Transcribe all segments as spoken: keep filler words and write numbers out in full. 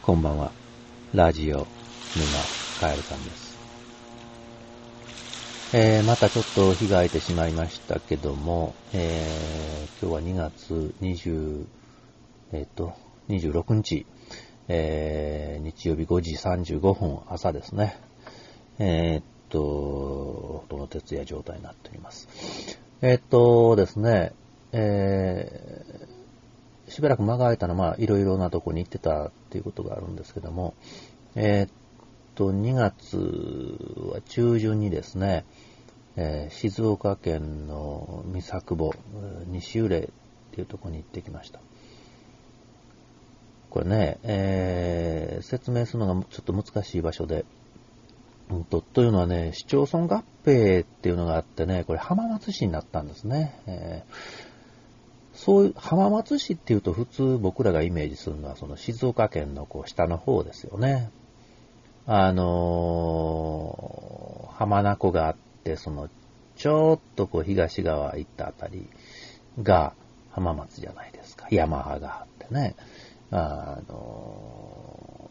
こんばんは。ラジオ沼カエルさんです。えー、またちょっと日が空いてしまいましたけども、えー、今日はにがつにじゅう、えっと、にじゅうろくにち、えー、日曜日ごじさんじゅうごふん朝ですね。えー、っと、ほとんど徹夜状態になっております。えー、っとですね、えー、しばらく間が空いたのは、まあ、いろいろなとこに行ってたっていうことがあるんですけども、えー、っと、にがつは中旬にですね、えー、静岡県の三作保、西浦っていうところに行ってきました。これね、えー、説明するのがちょっと難しい場所で、うんと、というのはね、市町村合併っていうのがあってね、これ浜松市になったんですね。えーそういう、浜松市っていうと普通僕らがイメージするのはその静岡県のこう下の方ですよね。あのー、浜名湖があって、そのちょっとこう東側行ったあたりが浜松じゃないですか。山派があってね。あの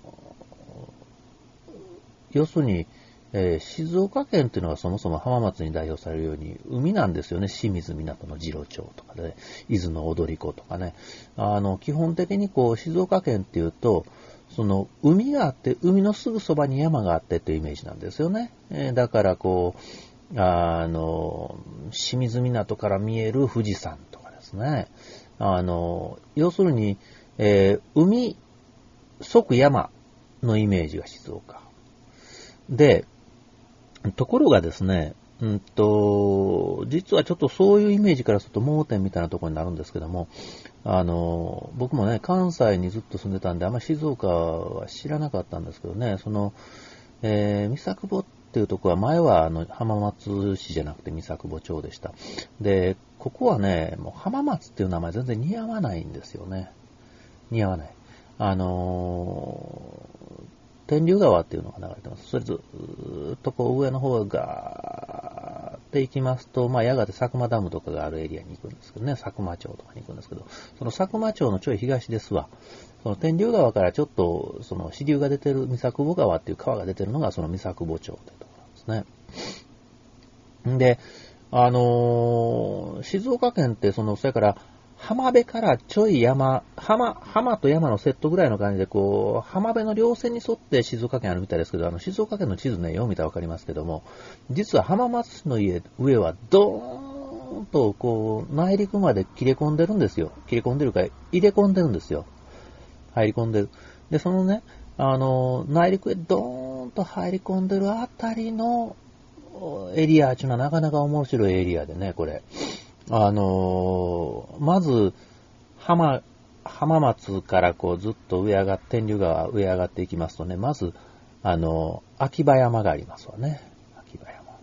ー、要するに、えー、静岡県っていうのはそもそも浜松に代表されるように海なんですよね。清水港の次郎町とかで、伊豆の踊り子とかね。あの、基本的にこう、静岡県っていうと、その、海があって、海のすぐそばに山があってっていうイメージなんですよね。えー、だからこう、あの、清水港から見える富士山とかですね。あの、要するに、えー、海、即山のイメージが静岡。で、ところがですね、うんと、実はちょっとそういうイメージからすると盲点みたいなところになるんですけども、あの、僕もね、関西にずっと住んでたんで、あんまり静岡は知らなかったんですけどね、その、えー、三作保っていうところは前はあの浜松市じゃなくて三作保町でした。で、ここはね、もう浜松っていう名前全然似合わないんですよね。似合わない。あの天竜川っていうのが流れてます。それずーっとこう上の方がーって行きますと、まあやがて佐久間ダムとかがあるエリアに行くんですけどね、佐久間町とかに行くんですけど、その佐久間町のちょい東ですわ。その天竜川からちょっとその支流が出てる三作保川っていう川が出てるのがその三作保町というところなんですね。んで、あのー、静岡県ってその、それから浜辺からちょい山、浜、浜と山のセットぐらいの感じで、こう、浜辺の稜線に沿って静岡県あるみたいですけど、あの、静岡県の地図ね、読みたらわかりますけども、実は浜松の家、上はドーンと、こう、内陸まで切れ込んでるんですよ。切れ込んでるか、入れ込んでるんですよ。入り込んでる。で、そのね、あの、内陸へドーンと入り込んでるあたりのエリアっていうのはなかなか面白いエリアでね、これ。あのー、まず、浜、浜松からこうずっと上上がって、天竜川上上がっていきますとね、まず、あのー、秋葉山がありますわね。秋葉山。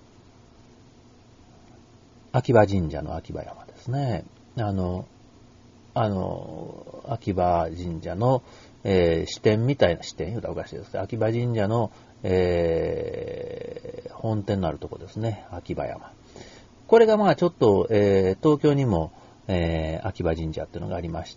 秋葉神社の秋葉山ですね。あの、あの、秋葉神社の、えー、支店みたいな、支店言うたらおかしいですけど、秋葉神社の、えー、本店のあるとこですね。秋葉山。これがまあちょっと、えー、東京にも、えー、秋葉神社っていうのがありまして、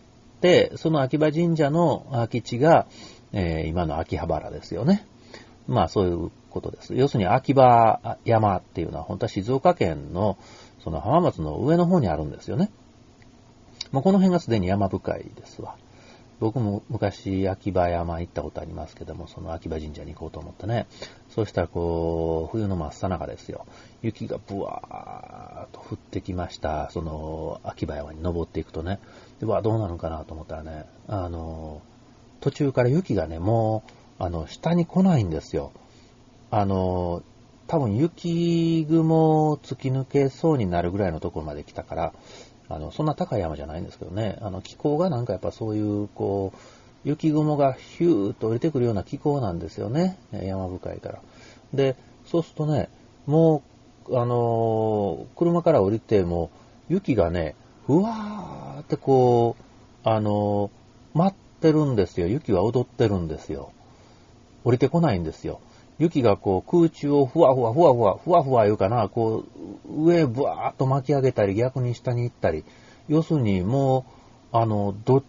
その秋葉神社の空き地が、えー、今の秋葉原ですよね。まあそういうことです。要するに秋葉山っていうのは本当は静岡県のその浜松の上の方にあるんですよね。もうこの辺がすでに山深いですわ。僕も昔秋葉山行ったことありますけども、その秋葉神社に行こうと思ってね。そうしたらこう、冬の真っ最中ですよ。雪がブワーっと降ってきました。その秋葉山に登っていくとね。で、わ、どうなるかなと思ったらね、あの、途中から雪がね、もう、あの、下に来ないんですよ。あの、多分雪雲を突き抜けそうになるぐらいのところまで来たから、あの、そんな高い山じゃないんですけどね、あの、気候がなんかやっぱそういう、こう、雪雲がヒューッと降りてくるような気候なんですよね、山深いから。で、そうするとね、もう、あの、車から降りても、雪がね、ふわーってこう、あの、舞ってるんですよ。雪は踊ってるんですよ。降りてこないんですよ。雪がこう空中をふわふわふわふわふわふわ言うかな、こう上へブワーっと巻き上げたり逆に下に行ったり、要するにもうあのどっ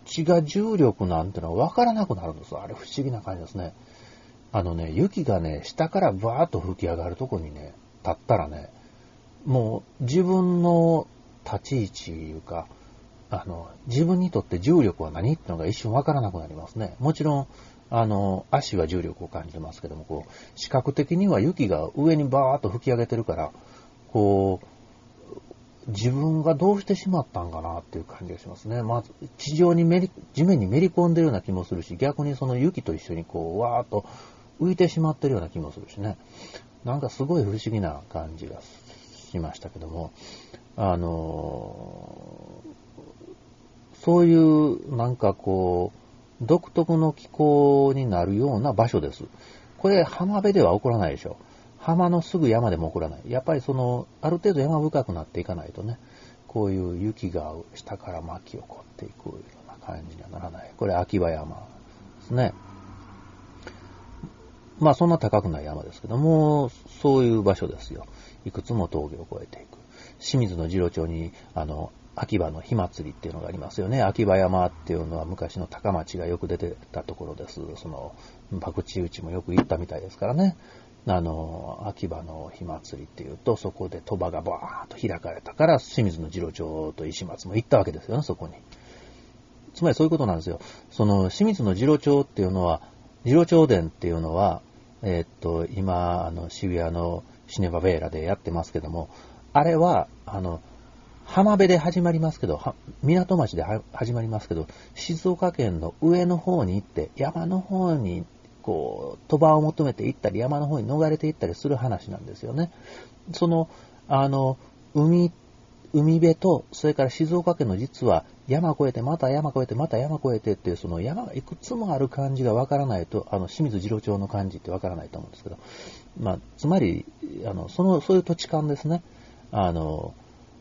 ちが重力なんてのは分からなくなるんです。あれ不思議な感じですね。あのね、雪がね、下からバーッと吹き上がるとこにね、立ったらね、もう自分の立ち位置いうか、あの、自分にとって重力は何ってのが一瞬分からなくなりますね。もちろん、あの、足は重力を感じますけども、こう、視覚的には雪が上にバーッと吹き上げてるから、こう、自分がどうしてしまったんかなっていう感じがしますね。まず、地上にめり、地面にめり込んでるような気もするし、逆にその雪と一緒にこう、わーっと浮いてしまってるような気もするしね。なんかすごい不思議な感じがしましたけども、あのー、そういうなんかこう独特の気候になるような場所です。これ浜辺では起こらないでしょ。浜のすぐ山でも起こらない。やっぱりそのある程度山深くなっていかないとね、こういう雪が下から巻き起こっていくような感じにはならない。これ秋葉山ですね。まあそんな高くない山ですけども、そういう場所ですよ。いくつも峠を越えていく。清水の次郎町にあの秋葉の火祭りっていうのがありますよね。秋葉山っていうのは昔の高町がよく出てたところです。その、博打打ちもよく行ったみたいですからね。あの、秋葉の火祭りっていうと、そこで鳥羽がバーッと開かれたから、清水の次郎町と石松も行ったわけですよね、そこに。つまりそういうことなんですよ。その、清水の次郎町っていうのは、次郎町伝っていうのは、えー、っと、今、あの、渋谷のシネバベーラでやってますけども、あれは、あの、浜辺で始まりますけど、港町で始まりますけど、静岡県の上の方に行って、山の方に、こう、鳥羽を求めて行ったり、山の方に逃れて行ったりする話なんですよね。その、あの、海、海辺と、それから静岡県の実は、山越えて、また山越えて、また山越えてっていう、その山がいくつもある感じがわからないと、あの、清水次郎町の感じってわからないと思うんですけど、まあ、つまり、あの、その、そういう土地感ですね。あの、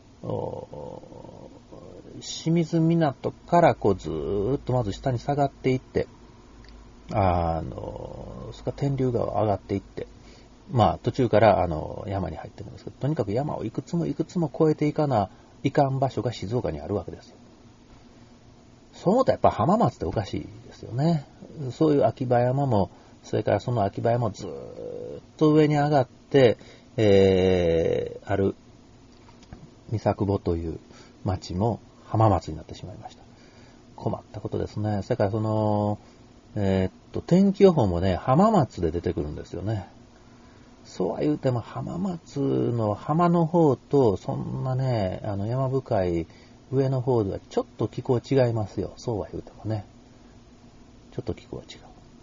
清水港からこうずーっとまず下に下がっていって、あの、それから天竜川上がっていって、まあ途中からあの山に入ってるんですけど、とにかく山をいくつもいくつも越えていかないかん場所が静岡にあるわけですよ。そう思うとやっぱ浜松っておかしいですよね。そういう秋葉山も、それからその秋葉山もずーっと上に上がって、えー、ある三作保という町も浜松になってしまいました。困ったことですね。それからその、えー、っと、天気予報もね、浜松で出てくるんですよね。そうは言うても浜松の浜の方とそんなね、あの山深い上の方ではちょっと気候違いますよ。そうは言うてもね。ちょっと気候は違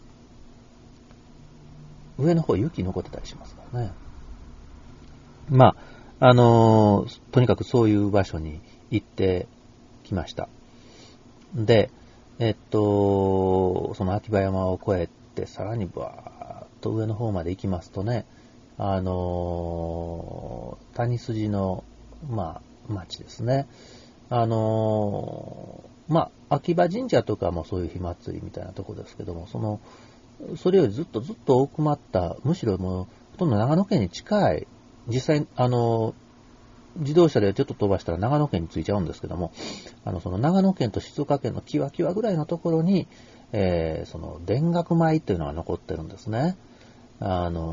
う。上の方雪残ってたりしますからね。まあ、あのー、とにかくそういう場所に行ってきました。で、えっと、その秋葉山を越えて、さらにバーッと上の方まで行きますとね、あのー、谷筋の、まあ、町ですね。あのー、まあ、秋葉神社とかもそういう火祭りみたいなとこですけども、その、それよりずっとずっと奥まった、むしろもう、ほとんど長野県に近い、実際、あの、自動車でちょっと飛ばしたら長野県に着いちゃうんですけども、あの、その長野県と静岡県のキワキワぐらいのところに、えー、その、田楽米っていうのが残ってるんですね。あの、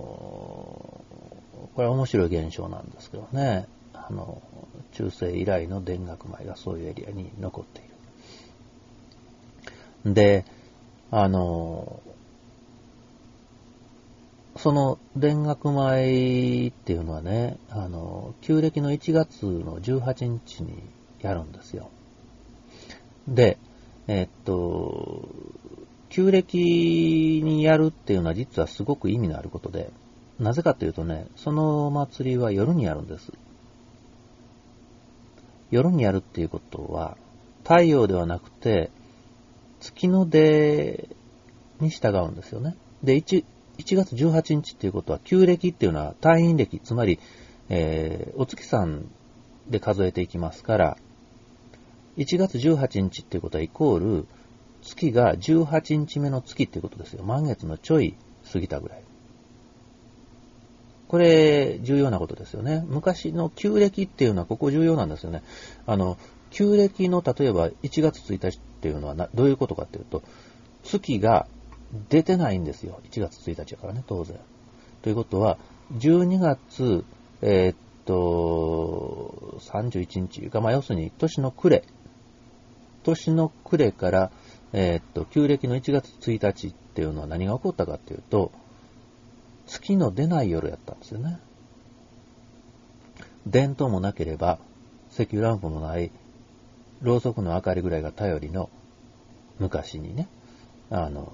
これは面白い現象なんですけどね。あの、中世以来の田楽米がそういうエリアに残っている。で、あの、その田楽米っていうのはね、あの、旧暦のいちがつのじゅうはちにちにやるんですよ。で、えっと、旧暦にやるっていうのは実はすごく意味のあることで、なぜかというとね、その祭りは夜にやるんです。夜にやるっていうことは、太陽ではなくて、月の出に従うんですよね。で、1、いちがつじゅうはちにちっていうことは、旧暦っていうのは太陰暦、つまり、えー、お月さんで数えていきますから、いちがつじゅうはちにちっていうことはイコール、月がじゅうはちにちめの月っていうことですよ。満月のちょい過ぎたぐらい。これ、重要なことですよね。昔の旧暦っていうのはここ重要なんですよね。あの、 旧暦の例えばいちがつついたちっていうのはなどういうことかっていうと、月が出てないんですよ。いちがつついたちだからね、当然。ということは、じゅうにがつ、えー、っと、さんじゅういちにちが、まあ、要するに年の暮れ、年の暮れから、えー、っと、旧暦のいちがつついたちっていうのは何が起こったかっていうと、月の出ない夜やったんですよね。電灯もなければ、石油ランプもない、ろうそくの明かりぐらいが頼りの昔にね、あの、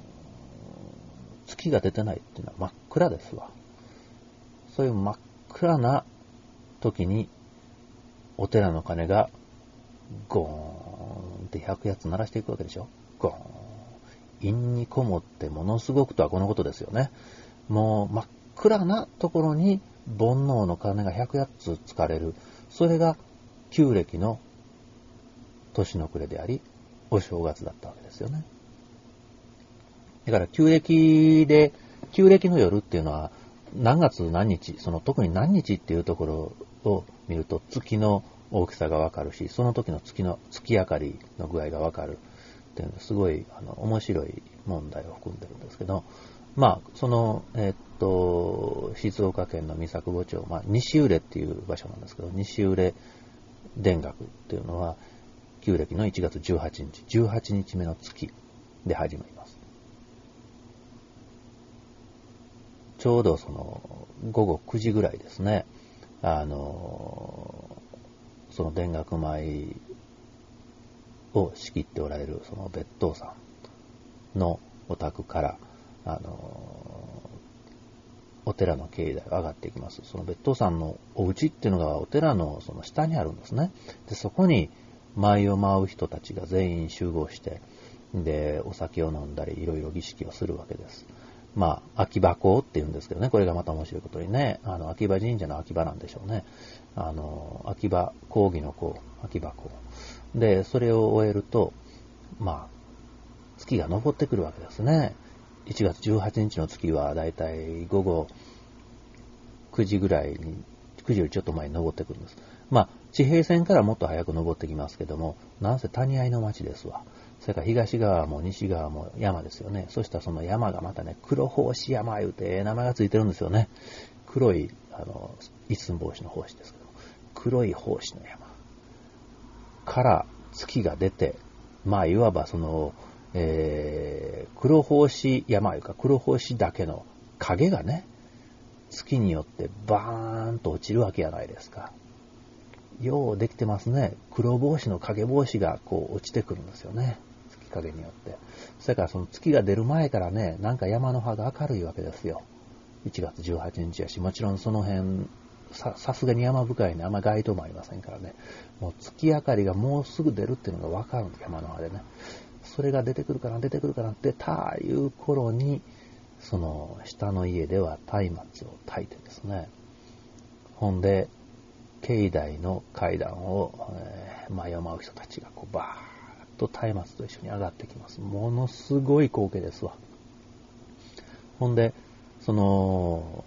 月が出てないっていうのは真っ暗ですわ。そういう真っ暗な時に、お寺の鐘がゴーンってひゃくやつ鳴らしていくわけでしょ。ゴーン。陰にこもってものすごくとはこのことですよね。もう真っ暗なところに煩悩の鐘がひゃくやつつかれる。それが旧暦の年の暮れであり、お正月だったわけですよね。だから旧暦で、旧暦の夜っていうのは何月何日、その特に何日っていうところを見ると月の大きさがわかるし、その時の月の月明かりの具合がわかるっていうのはすごいあの面白い問題を含んでるんですけど、まあそのえー、っと静岡県の三作保町、まあ西浦っていう場所なんですけど、西浦田楽っていうのは旧暦のいちがつじゅうはちにち、じゅうはちにちめの月で始まります。ちょうどその午後くじぐらいですね、あのその田楽米を仕切っておられるその別当さんのお宅からあのお寺の境内が上がっていきます。その別当さんのお家っていうのがお寺のその下にあるんですね。でそこに舞を舞う人たちが全員集合して、でお酒を飲んだりいろいろ儀式をするわけです。まあ、秋葉講って言うんですけどね、これがまた面白いことにね、あの、秋葉神社の秋葉なんでしょうね。あの、秋葉、講義の講、秋葉講。で、それを終えると、まあ、月が昇ってくるわけですね。いちがつじゅうはちにちの月はだいたい午後くじぐらいに、くじよりちょっと前に昇ってくるんです。まあ、地平線からもっと早く昇ってきますけども、なんせ谷合の町ですわ。それから東側も西側も山ですよね。そしたらその山がまたね、黒胞子山言うて名前がついてるんですよね。黒い、あの、一寸法師の胞子ですけど、黒い胞子の山から月が出て、まあいわばその、えー、黒胞子山いうか黒胞子だけの影がね、月によってバーンと落ちるわけじゃないですか。ようできてますね。黒帽子の影帽子がこう落ちてくるんですよね。月影によって。それからその月が出る前からね、なんか山の葉が明るいわけですよ。いちがつじゅうはちにちやし、もちろんその辺、さ、さすがに山深いね、あんま街灯もありませんからね。もう月明かりがもうすぐ出るっていうのがわかるんです、山の葉でね。それが出てくるかな、出てくるかなってたいう頃に、その下の家では松明を焚いてですね。ほんで、境内の階段を、えー、舞を舞う人たちがこうバーッと松明と一緒に上がってきます。ものすごい光景ですわ。ほんで、その、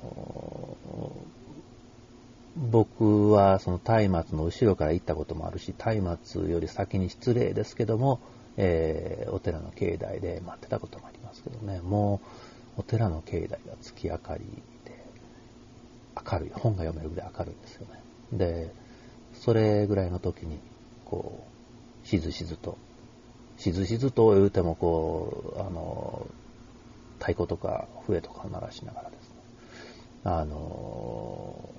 僕はその松明の後ろから行ったこともあるし、松明より先に失礼ですけども、えー、お寺の境内で待ってたこともありますけどね、もうお寺の境内が月明かりで明るい、本が読めるぐらい明るいんですよね。で、それぐらいの時に、こう、しずしずと、しずしずと言うても、こう、あの、太鼓とか笛とかを鳴らしながらですね、あの、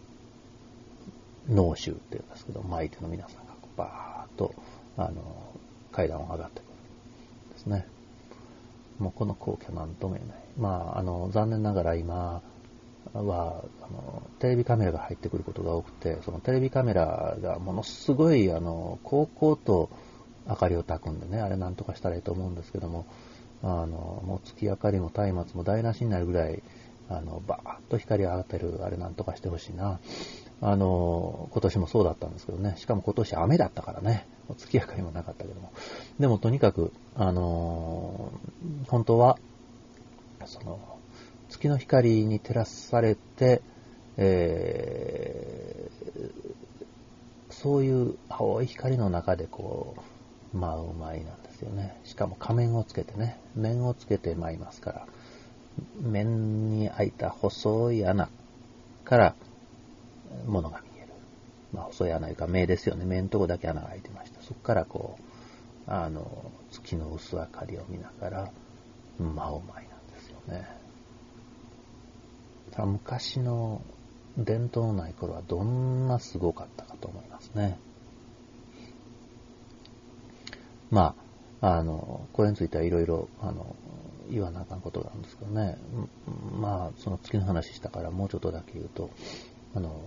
農衆っていうんですけど、舞手の皆さんがバーッと、あの、階段を上がってくるんですね。もうこの光景は何とも言えない。まあ、あの、残念ながら今、はあのテレビカメラが入ってくることが多くて、そのテレビカメラがものすごいあのこうこうと明かりを焚くんでね、あれなんとかしたらいいと思うんですけども、あのもう月明かりも松明も台無しになるぐらいあのバーッと光が当たるあれなんとかしてほしいな。あの今年もそうだったんですけどね、しかも今年雨だったからね、月明かりもなかったけども、でもとにかくあの本当はその月の光に照らされて、えー、 そういう青い光の中でこう舞う舞なんですよね。しかも仮面をつけてね、面をつけて舞いますから、面に開いた細い穴から物が見える。まあ細い穴というか目ですよね。目のとこだけ穴が開いてました。そこからこうあの月の薄明かりを見ながら舞う舞なんですよね。昔の伝統のない頃はどんなすごかったかと思いますね。まあ、あの、これについてはいろいろ、あの、言わなあかんことがあるんですけどね。まあ、その月の話したからもうちょっとだけ言うと、あの、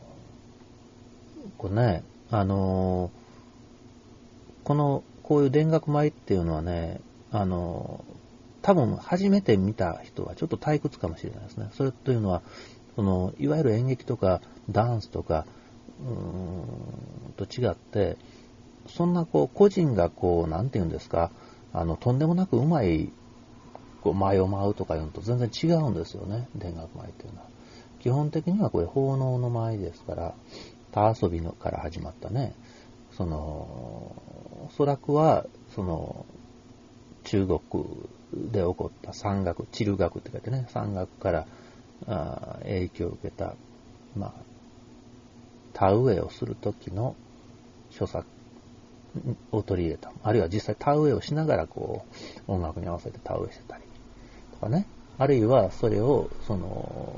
これね、あの、この、こういう田楽舞っていうのはね、あの、多分初めて見た人はちょっと退屈かもしれないですね。それというのは、そのいわゆる演劇とかダンスとかうーんと違って、そんなこう個人がこうなんていうんですか、あのとんでもなくうまいこう舞を舞うとかいうのと全然違うんですよね。田楽舞っていうのは基本的にはこれ奉納の舞ですから、田遊びのから始まったね、そのおそらくはその中国で起こった山岳、チル学って書いてね、山岳からあ影響を受けた、まあ、田植えをするときの所作を取り入れた。あるいは実際田植えをしながらこう音楽に合わせて田植えしてたりとかね。あるいはそれをその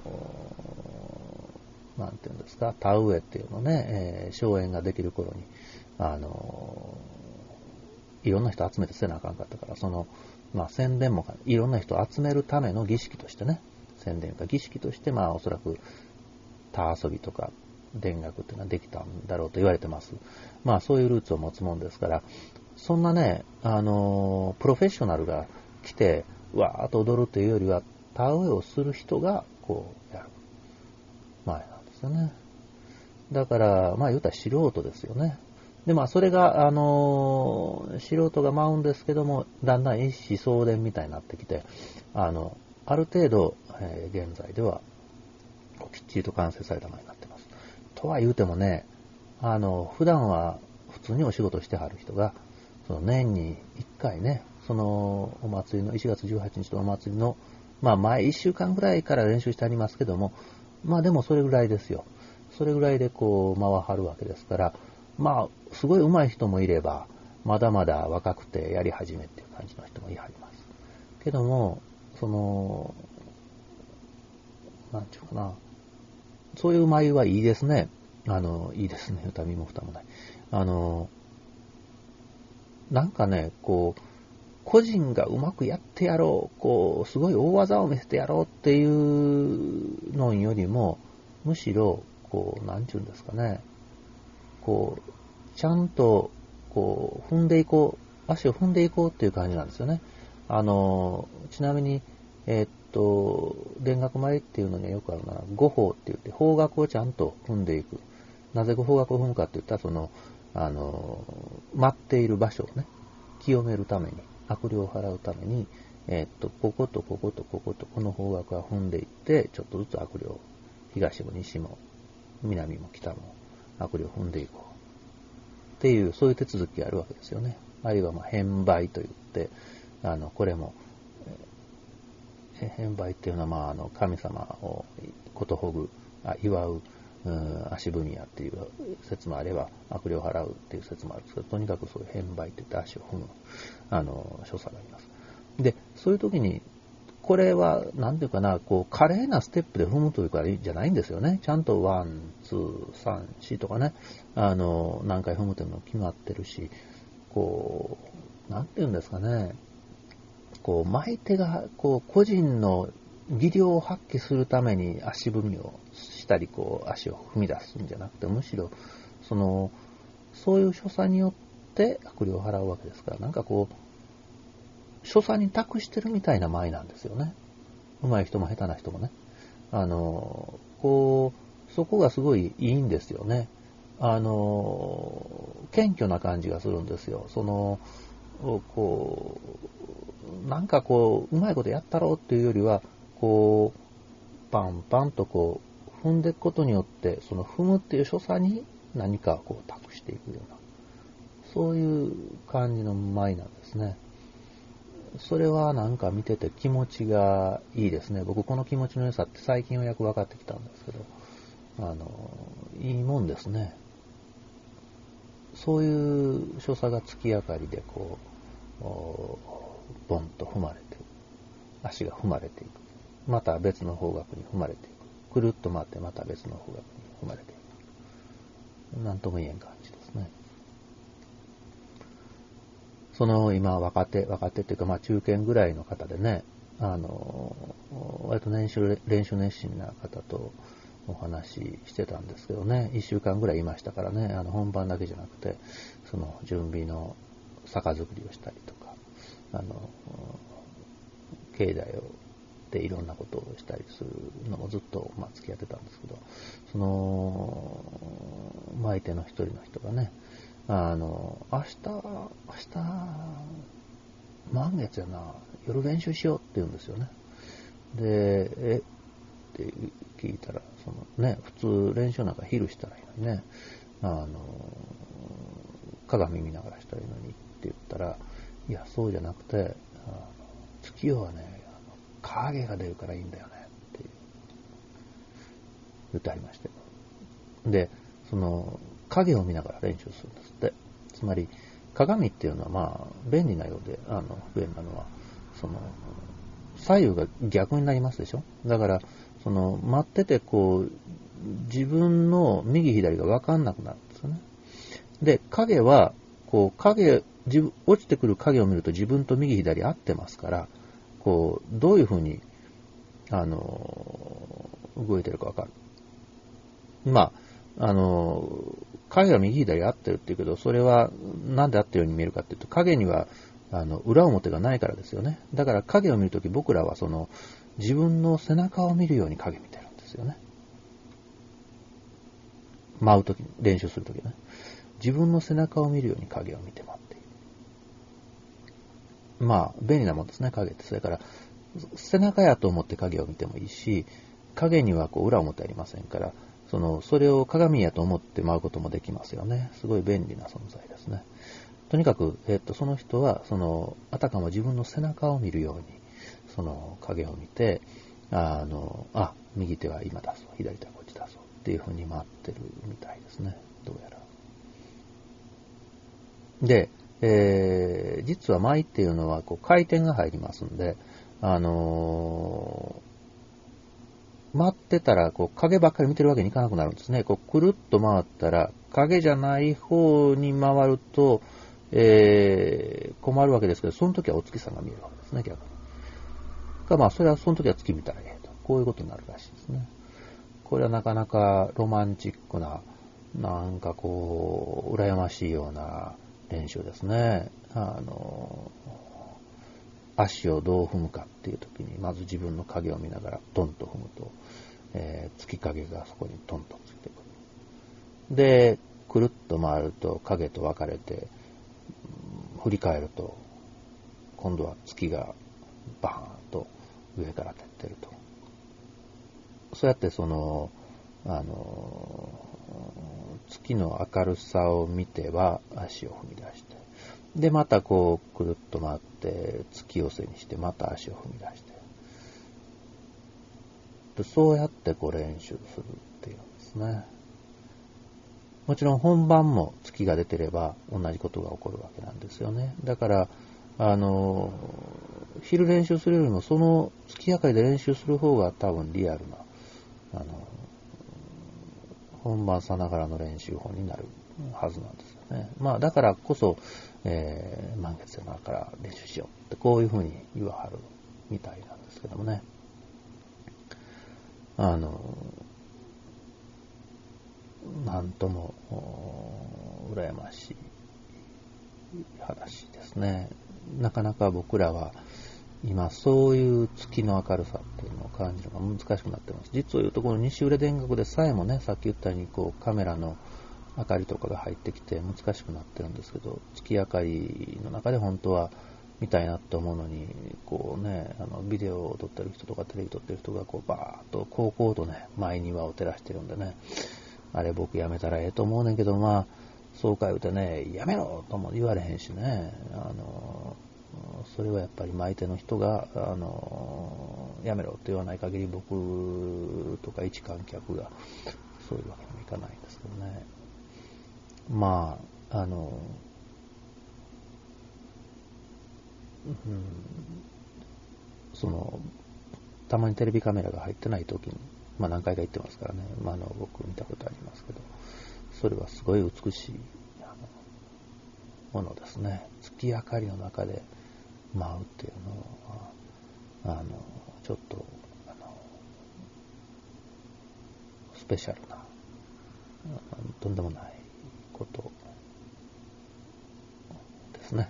なんていうんですか、田植えっていうのね、えー、荘園ができる頃にあのいろんな人集めてせなあかんかったから、そのまあ宣伝もいろんな人を集めるための儀式としてね、宣伝か儀式として、まあおそらく田遊びとか田楽っていうのはできたんだろうと言われてます。まあそういうルーツを持つもんですから、そんなね、あのプロフェッショナルが来てわーっと踊るというよりは、田植えをする人がこうやる前なんですよね。だからまあ言うたら素人ですよね。でまあそれがあの素人が舞うんですけども、だんだん一子相伝みたいになってきて、あのある程度、えー、現在ではきっちりと完成された舞になってます。とは言うてもね、あの普段は普通にお仕事してはる人が、その年にいっかいね、そのお祭りのいちがつじゅうはちにちのお祭りの、まあ前いっしゅうかんぐらいから練習してありますけども、まあでもそれぐらいですよ。それぐらいでこう回はるわけですから、まあすごい上手い人もいれば、まだまだ若くてやり始めっていう感じの人もいはります。けども、その、なんちゅうかな、そういう舞はいいですね。あの、いいですね。歌身も蓋もない。あの、なんかね、こう、個人がうまくやってやろう、こう、すごい大技を見せてやろうっていうのよりも、むしろ、こう、なんちゅうんですかね、こう、ちゃんと、こう、踏んでいこう、足を踏んでいこうっていう感じなんですよね。あの、ちなみに、えーっと、田楽舞っていうのにはよくあるのは、五法って言って、方角をちゃんと踏んでいく。なぜ方角を踏むかって言ったら、その、あの、待っている場所をね、清めるために、悪霊を払うために、えーっと、こことこことこことこの方角は踏んでいって、ちょっとずつ悪霊、東も西も南も北も悪霊を踏んでいこう。っていう、そういう手続きがあるわけですよね。あるいは、まあ、変売といって、あの、これも、変売っていうのは、まあ、あの、神様をことほぐ、あ祝う、うん、足踏みやっていう説もあれば、悪霊を払うっていう説もあるんですけど、とにかくそういう変売って言って足を踏む、あの、所作があります。で、そういう時に、これは、なんていうかな、こう、華麗なステップで踏むというか、じゃないんですよね。ちゃんとワン、ツー、サン、シーとかね、あの、何回踏むというの決まってるし、こう、なんていうんですかね、こう、舞手が、こう、個人の技量を発揮するために足踏みをしたり、こう、足を踏み出すんじゃなくて、むしろ、その、そういう所作によって悪霊を払うわけですから、なんかこう、所作に託してるみたいな舞なんですよね。上手い人も下手な人もね。あの、こう、そこがすごいいいんですよね。あの、謙虚な感じがするんですよ。その、こう、なんかこう、うまいことやったろうっていうよりは、こう、パンパンとこう、踏んでいくことによって、その踏むっていう所作に何かこう託していくような、そういう感じの舞なんですね。それはなんか見てて気持ちがいいですね。僕この気持ちの良さって最近ようやく分かってきたんですけど、あの、いいもんですね。そういう所作が月明かりでこう、ボンと踏まれて、足が踏まれていく。また別の方角に踏まれていく。くるっと回ってまた別の方角に踏まれていく。なんとも言えん感じですね。その今若手、若手っていうかまあ中堅ぐらいの方でね、あの、割と練習、練習熱心な方とお話ししてたんですけどね、一週間ぐらいいましたからね、あの本番だけじゃなくて、その準備の坂作りをしたりとか、あの、境内をでいろんなことをしたりするのもずっと、まあ、付き合ってたんですけど、その、相手の一人の人がね、あの、明日、明日、満月やな、夜練習しようって言うんですよね。で、えって聞いたら、そのね、普通練習なんか昼したらいいのにね、あの、鏡見ながらしたらいいのにって言ったら、いや、そうじゃなくて、あの月夜はね、影が出るからいいんだよねって言ってありまして。で、その影を見ながら練習するんですって。つまり鏡っていうのはまあ便利なようで、あの不便なのはその左右が逆になりますでしょ。だからその待っててこう自分の右左が分かんなくなるんですよね。で、影はこう影自分落ちてくる影を見ると自分と右左合ってますから。こうどういうふうにあの動いてるかわかる。まああの影が右左合ってるっていうけど、それはなんで合ってるように見えるかっていうと、影にはあの裏表がないからですよね。だから影を見るとき、僕らはその自分の背中を見るように影見てるんですよね。舞うとき、練習するときね、自分の背中を見るように影を見て舞っている。まあ便利なもんですね、影って。それから背中やと思って影を見てもいいし、影にはこう裏表ありませんから、そのそれを鏡やと思って舞うこともできますよね。すごい便利な存在ですね。とにかく、えっと、その人はそのあたかも自分の背中を見るようにその影を見て、あのあ右手は今出そう、左手はこっち出そうっていうふうに舞ってるみたいですね。どうやら。で、えー、実は舞っていうのはこう回転が入りますんで、あのー、待ってたらこう影ばっかり見てるわけにいかなくなるんですね。こうくるっと回ったら影じゃない方に回ると、えー、困るわけですけど、その時はお月さんが見えるわけですね、逆に。かまあそれはその時は月見たらええと、こういうことになるらしいですね。これはなかなかロマンチックな、なんかこう羨ましいような練習ですね。あの足をどう踏むかっていう時に、まず自分の影を見ながらトンと踏むと、えー、月影がそこにトンとついてくる。で、くるっと回ると影と分かれて、振り返ると今度は月がバーンと上から照ってると。そうやってそのあの月の明るさを見ては足を踏み出して、でまたこうくるっと回って月寄せにしてまた足を踏み出して、でそうやってこう練習するっていうんですね。もちろん本番も月が出てれば同じことが起こるわけなんですよね。だからあの昼練習するよりもその月明かりで練習する方が多分リアルなあの本番さながらの練習法になるはずなんですよね。まあだからこそ、えー、満月山から練習しようってこういうふうに言わはるみたいなんですけどもね。あのなんとも羨ましい話ですね。なかなか僕らは今そういう月の明るさっていうのを感じるのが難しくなってます。実を言うとこの西売田楽でさえもね、さっき言ったようにこうカメラの明かりとかが入ってきて難しくなってるんですけど、月明かりの中で本当は見たいなと思うのに、こうね、あのビデオを撮ってる人とかテレビ撮ってる人がこうバーッとこうこうとね、前庭を照らしてるんでね、 あれ僕やめたらええと思うねんけど、まあ、そうか言うてね、やめろとも言われへんしね、あの、それはやっぱり相手の人が、あの、やめろと言わない限り僕とか一観客がそういうわけにもいかないんですけどね。まあ、あの、うん、その、たまにテレビカメラが入ってない時に、まあ何回か行ってますからね、まあ、あの僕見たことありますけど、それはすごい美しいあのものですね。月明かりの中で舞うっていうのは、あの、ちょっと、あの、スペシャルな、とんでもないことですね。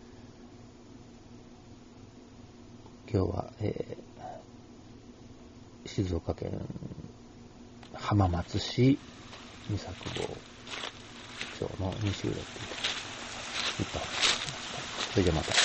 今日は、えー、静岡県浜松市三作坊町の西浦っていうところに行った話をしました。それじゃまた。